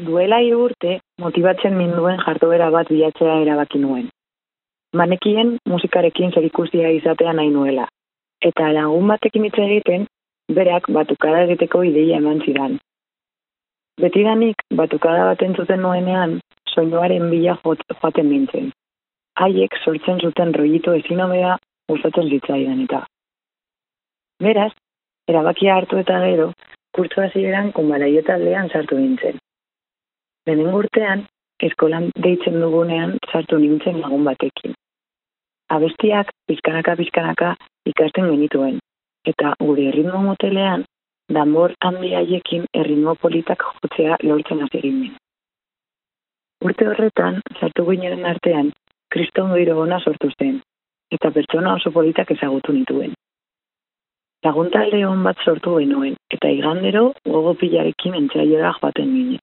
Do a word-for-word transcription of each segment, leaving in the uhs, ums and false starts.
Duela hiru urte motibatzen ninduen jarduera bat bilatzea erabaki nuen. Manekien musikarekin zerikusia izatea nahi nuela, eta lagun batekin hitz egiten, berak batukada egiteko ideia eman zidan. Betidanik batukada bat entzuten nuenean, soinuaren bila joaten nintzen. Haiek sortzen zuten rollito ezin hobea gustatzen zitzaidan eta. Beraz, erabakia hartu eta gero, kurtso hasieran konbalaio taldean sartu nintzen. Lehenengo urtean, eskolan deitzen dugunean sartu nintzen lagun batekin. Abestiak pizkanaka-pizkanaka ikasten genituen, eta gure erritmo motelean, danbor handi haiekin erritmo politak jotzea lortzen hasi ginen. Urte horretan, sartu ginen artean, kriston giro ona sortu zen, eta pertsona oso politak ezagutu nituen. Laguntalde hon bat sortu genuen, eta igandero gogo pilarekin entzaiora joaten ginen.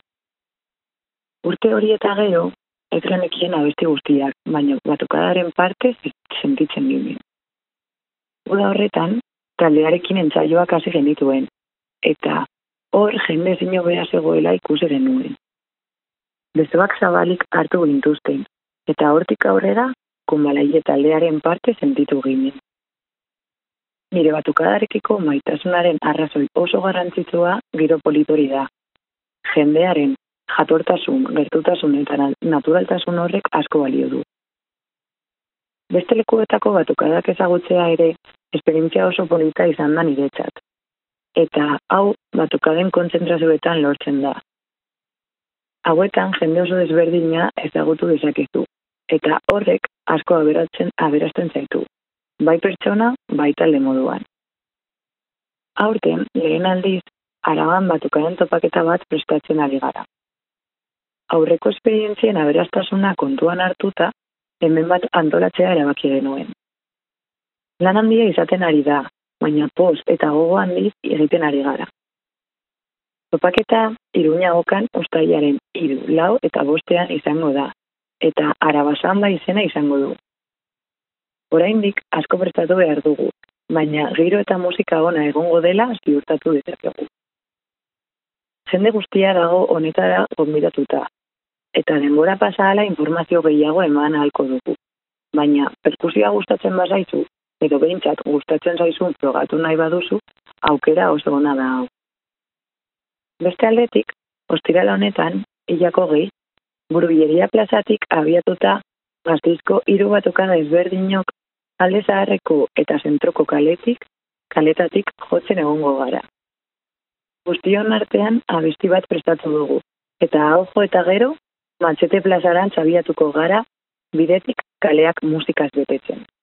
Urte hori eta gero, ez genekien abesti guztiak, baina batukadaren parte sentitzen ginen. Uda horretan, taldearekin entzaioak hasi genituen, eta hor jende ezin hobea zegoela ikusi genuen. Besoak zabalik hartu gintuzten, eta hortik aurrera, konbalaile taldearen parte sentitu ginen. Nire batukadarekiko maitasunaren arrazoi oso garrantzitsua giro politori da. Jendearen jatortasun, gertutasun eta naturaltasun horrek asko balio du. Beste lekuetako batukadak ezagutzea ere, esperientzia oso polita izan da niretzat. Eta hau batukaden kontzentrazioetan lortzen da. Hauetan jende oso desberdina ezagutu dezakezu, eta horrek asko aberatzen aberasten zaitu. Bai pertsona, bai talde moduan. Aurten, lehen aldiz, Araban batukaden topaketa bat prestatzen ari gara. Aurreko esperientzien aberastasuna kontuan hartuta, hemen bat antolatzea erabaki genuen. Lan handia izaten ari da, baina poz eta gogo handiz egiten ari gara. Topaketa Iruñagokan uztailaren hiru, lau eta bostean izango da, eta Arabasamba izena izango du. Oraindik asko prestatu behar dugu, baina giro eta musika ona egongo dela ziurtatu dezakegu. Jende guztia dago honetara gonbidatuta, eta denbora pasa ahala informazio gehiago eman ahalko dugu. Baina perkusioa gustatzen bazaizu, edo behintzat gustatzen zaizun frogatu nahi baduzu, aukera oso ona da hau. Beste aldetik, ostirala honetan, hilako gehi, Burubilleria plazatik abiatuta Gasteizko hiru batukada ezberdinok alde zaharreko eta zentroko kaletik, kaletatik jotzen egongo gara. Guztion artean abesti bat prestatu dugu, eta hau jo eta gero, Matxete plazaran abiatuko gara, bidetik kaleak musikaz betetzen.